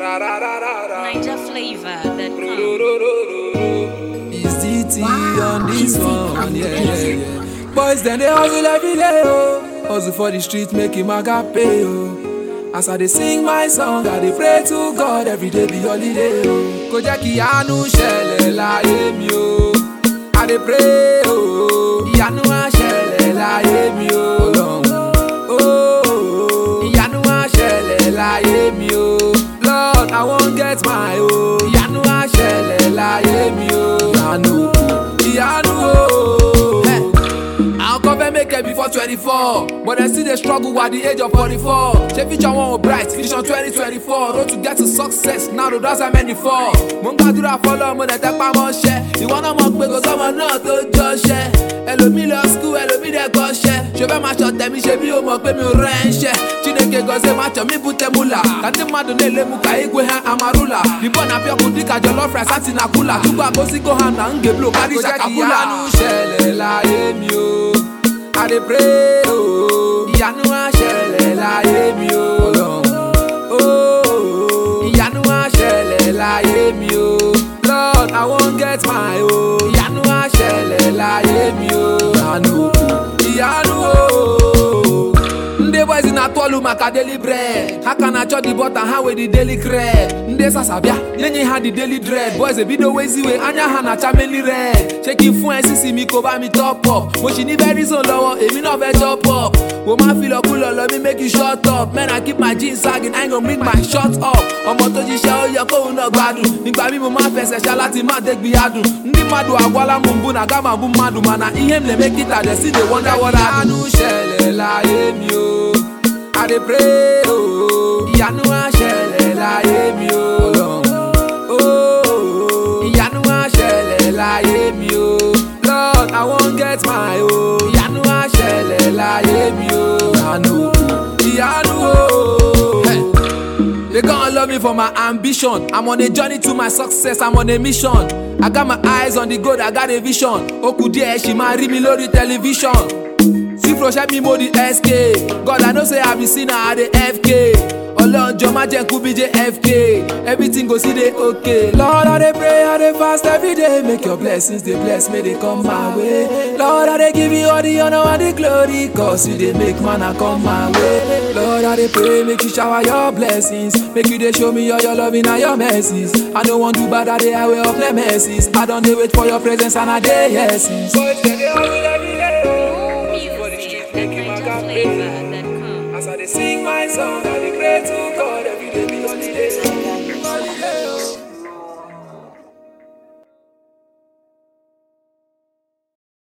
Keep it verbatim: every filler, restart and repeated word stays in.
Niger flavor that It's D T on this one, yeah, yeah, yeah. Boys then they hustle every day, oh. Hustle for the street, make him maga pay, oh. As I dey sing my song, I dey pray to God every day be holiday, oh. Kò jẹ́ kí àánú ṣẹlẹ̀ láyé mi, oh. I dey pray, oh. Ìyanu á ṣẹlẹ̀ láyé mi, oh. Oh, ìyanu á ṣẹlẹ̀ láyé mi, oh. Lord, I wan get my own. Ìyanu á ṣẹlẹ̀ láyé mi, oh. Ìyanu, ìyanu, oh. I'll cover make it before twenty-four, but I still dey struggle at the age of forty-four. Ṣé future wọn ò bright? Vision twenty twenty-four, road to get to success. Now the doors are many for. Mo ń gbàdúrà fọlọ́, mo dẹ̀ tẹpá mọ́ṣẹ́. Ìwọ náà mọ̀ pé kò sọ́mọ náà tó jọṣẹ́. Ẹlòmí lọ school, ẹlòmí dẹ̀ kọ́ṣẹ́. Ṣé fẹ́ máa ṣọ̀tẹ̀ mi ṣe bí o mọ̀ pé mi ò rẹ̀ ń ṣẹ́? Chineke gọ̀ọ́sẹ̀ máa chọ̀ mí bùtẹ̀ múlà. Kàtí mmadụ na-elemu ka igwe ha amarula. Dìbò na pịọkụ dịka jollof rice àti na kula. Tupu agosigo ha na ngeblo karị shakabula. Kò jẹ́ kí ìyanu ṣẹlẹ̀ láyé mi, oh. I dey pray, oh. Ìyanu á ṣẹlẹ̀ láyé mi, oh. Oh, ìyanu á ṣẹlẹ̀ láyé mi, oh. Lord, I wan get my own. Ìyanu á ṣẹlẹ̀ láyé mi, oh. Ìyanu, ìyanu, oh. Nde boys in atolu maka daily bread. How can I chop the butter? How with the daily cread? Nde sasabia, nyenye ha the daily dread. Boys a video way ziwe, anya ha na chameli red. Check if fun sisi mi ko ba mi top up. Mo she ni very so low, emi no ve chop up. Wo ma feel cool, love me make you shut up. Man, I keep my jeans sagging, I ain't gonna bring my shot up. Omo to ji se o ye ko no gbadun. Nígbà mi mo ma fẹsẹ̀ ṣá láti ma take bi adun. Ndi madu agwala mumbu na gama bu madu mana. Ihem le make it a dey see dey wonder what I do. Ṣẹlẹ̀ láyé mi, oh. I dey pray, oh. Ìyanu á ṣẹlẹ̀ láyé mi, oh. Oh, ìyanu á ṣẹlẹ̀ láyé mi, oh. Lord, I wan get my own. Ìyanu á ṣẹlẹ̀ láyé mi, oh. Ìyanu, ìyanu, oh. Hey. They gonna love me for my ambition. I'm on a journey to my success, I'm on a mission. I got my eyes on the goal, I got a vision. Oku díẹ̀ ṣì máa rí mi lórí television. Cifro ṣẹ́ mi mo di S K. God, I know say I be sinner, I dey F K. Ọlọ́njọ́ má jẹ́ kú bí J F K. Everything go see dey okay. Lord, I dey pray, I dey fast every day. Make your blessings dey bless, may they come my way. Lord, I dey give you all the honor and the glory, cause you dey make manna come my way. Lord, I dey pray, make you shower your blessings. Make you dey show me all your loving and your mercies. I no wan do bad, I dey highway of nemesis. I don dey wait for your presence and I dey yes.